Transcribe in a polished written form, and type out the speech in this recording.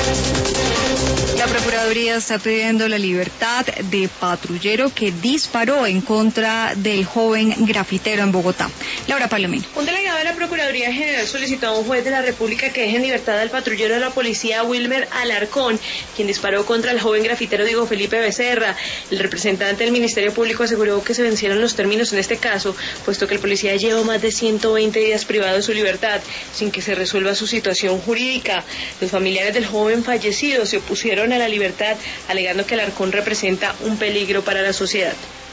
La Procuraduría está pidiendo la libertad de patrullero que disparó en contra del joven grafitero en Bogotá. Laura Palomino. Un delegado de la Procuraduría General solicitó a un juez de la República que deje en libertad al patrullero de la policía Wilmer Alarcón, quien disparó contra el joven grafitero Diego Felipe Becerra. El representante del Ministerio Público aseguró que se vencieron los términos en este caso, puesto que el policía lleva más de 120 días privado de su libertad, sin que se resuelva su situación jurídica. Los familiares del joven fallecido se opusieron a la libertad, alegando que Alarcón representa un peligro para la sociedad.